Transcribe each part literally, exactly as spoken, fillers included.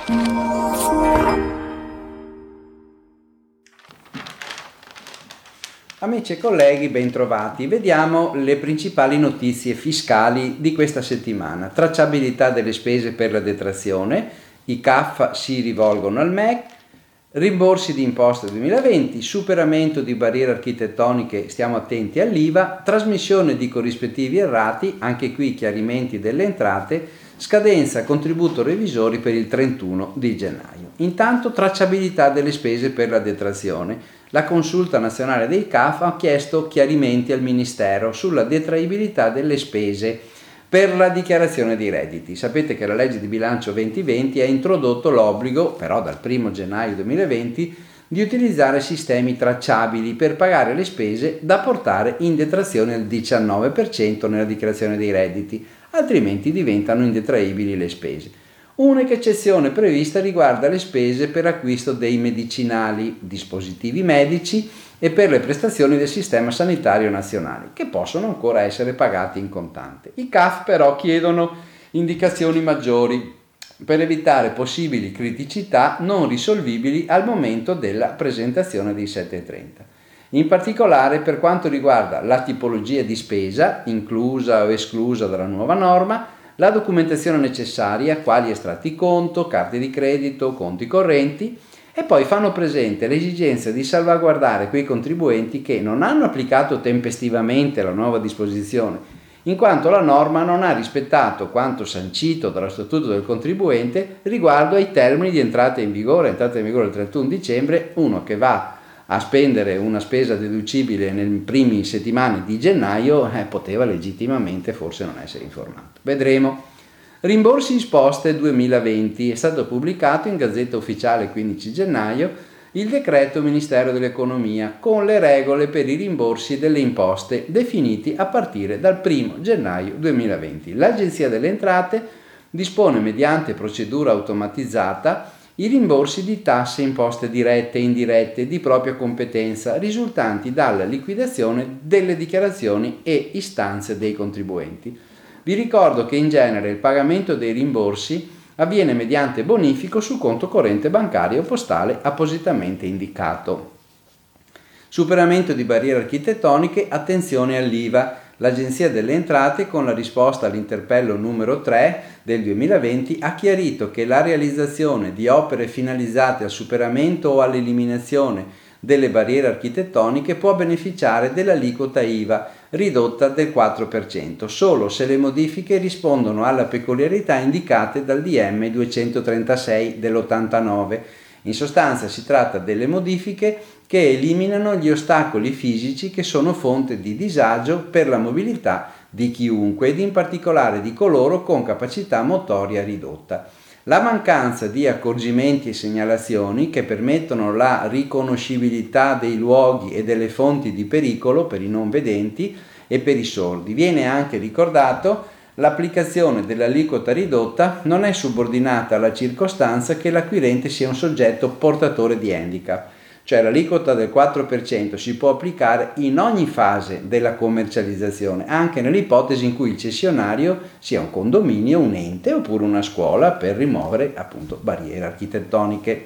Amici e colleghi, bentrovati. Vediamo le principali notizie fiscali di questa settimana. Tracciabilità delle spese per la detrazione, i C A F si rivolgono al M E C, rimborsi di imposta duemilaventi, superamento di barriere architettoniche, stiamo attenti all'I V A, trasmissione di corrispettivi errati, anche qui chiarimenti delle entrate, scadenza contributo revisori per il trentuno di gennaio. Intanto tracciabilità delle spese per la detrazione. La Consulta Nazionale dei C A F ha chiesto chiarimenti al Ministero sulla detraibilità delle spese per la dichiarazione dei redditi. Sapete che la legge di bilancio duemilaventi ha introdotto l'obbligo, però dal primo gennaio duemilaventi, di utilizzare sistemi tracciabili per pagare le spese da portare in detrazione al diciannove per cento nella dichiarazione dei redditi, altrimenti diventano indetraibili le spese. Unica eccezione prevista riguarda le spese per acquisto dei medicinali, dispositivi medici e per le prestazioni del Sistema Sanitario Nazionale, che possono ancora essere pagati in contante. I C A F però chiedono indicazioni maggiori per evitare possibili criticità non risolvibili al momento della presentazione dei settecentotrenta. In particolare per quanto riguarda la tipologia di spesa, inclusa o esclusa dalla nuova norma, la documentazione necessaria, quali estratti conto, carte di credito, conti correnti, e poi fanno presente l'esigenza di salvaguardare quei contribuenti che non hanno applicato tempestivamente la nuova disposizione, in quanto la norma non ha rispettato quanto sancito dallo Statuto del contribuente riguardo ai termini di entrata in vigore, entrata in vigore il trentuno dicembre, uno che va a spendere una spesa deducibile nelle prime settimane di gennaio eh, poteva legittimamente forse non essere informato. Vedremo. Rimborsi isposte duemilaventi. È stato pubblicato in Gazzetta Ufficiale il quindici gennaio il decreto Ministero dell'Economia con le regole per i rimborsi delle imposte definiti a partire dal primo gennaio duemilaventi. L'Agenzia delle Entrate dispone mediante procedura automatizzata i rimborsi di tasse, imposte dirette e indirette di propria competenza risultanti dalla liquidazione delle dichiarazioni e istanze dei contribuenti. Vi ricordo che in genere il pagamento dei rimborsi avviene mediante bonifico sul conto corrente bancario o postale appositamente indicato. Superamento di barriere architettoniche, attenzione all'I V A. L'Agenzia delle Entrate, con la risposta all'interpello numero tre del duemilaventi, ha chiarito che la realizzazione di opere finalizzate al superamento o all'eliminazione delle barriere architettoniche può beneficiare dell'aliquota I V A ridotta del quattro per cento, solo se le modifiche rispondono alle peculiarità indicate dal D M duecentotrentasei dell'ottantanove. In sostanza si tratta delle modifiche che eliminano gli ostacoli fisici che sono fonte di disagio per la mobilità di chiunque ed in particolare di coloro con capacità motoria ridotta. La mancanza di accorgimenti e segnalazioni che permettono la riconoscibilità dei luoghi e delle fonti di pericolo per i non vedenti e per i sordi. Viene anche ricordato l'applicazione dell'aliquota ridotta non è subordinata alla circostanza che l'acquirente sia un soggetto portatore di handicap, cioè l'aliquota del quattro per cento si può applicare in ogni fase della commercializzazione, anche nell'ipotesi in cui il cessionario sia un condominio, un ente oppure una scuola per rimuovere appunto barriere architettoniche.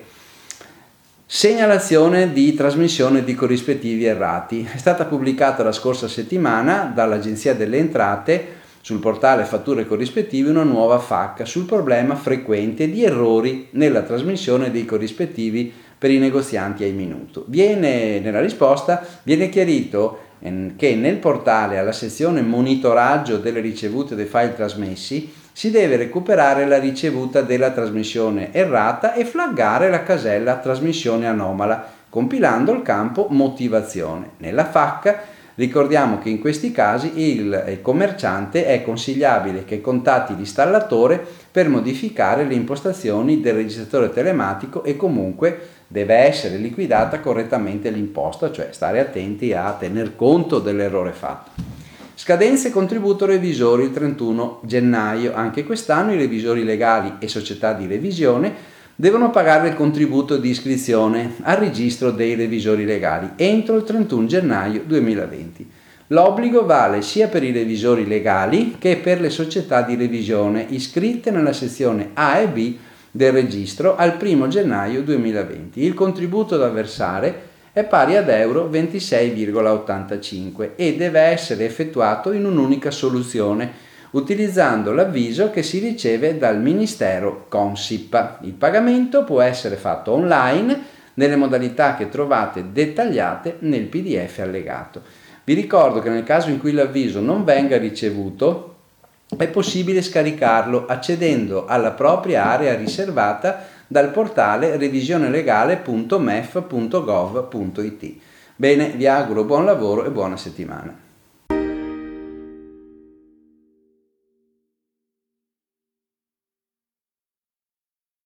Segnalazione di trasmissione di corrispettivi errati. È stata pubblicata la scorsa settimana dall'Agenzia delle Entrate sul portale Fatture Corrispettivi una nuova F A Q sul problema frequente di errori nella trasmissione dei corrispettivi per i negozianti ai minuto. Viene, nella risposta viene chiarito eh, che nel portale alla sezione monitoraggio delle ricevute dei file trasmessi si deve recuperare la ricevuta della trasmissione errata e flaggare la casella trasmissione anomala compilando il campo motivazione. Nella F A Q ricordiamo che in questi casi il, il commerciante è consigliabile che contatti l'installatore per modificare le impostazioni del registratore telematico e comunque deve essere liquidata correttamente l'imposta, cioè stare attenti a tener conto dell'errore fatto. Scadenze contributo revisori il trentuno gennaio. Anche quest'anno i revisori legali e società di revisione devono pagare il contributo di iscrizione al registro dei revisori legali entro il trentuno gennaio duemilaventi. L'obbligo vale sia per i revisori legali che per le società di revisione iscritte nella sezione A e B del registro al primo gennaio duemilaventi. Il contributo da versare è pari ad euro ventisei virgola ottantacinque e deve essere effettuato in un'unica soluzione, utilizzando l'avviso che si riceve dal Ministero Consip. Il pagamento può essere fatto online nelle modalità che trovate dettagliate nel P D F allegato. Vi ricordo che nel caso in cui l'avviso non venga ricevuto, è possibile scaricarlo accedendo alla propria area riservata dal portale revisionelegale punto mef punto gov punto it. Bene, vi auguro buon lavoro e buona settimana.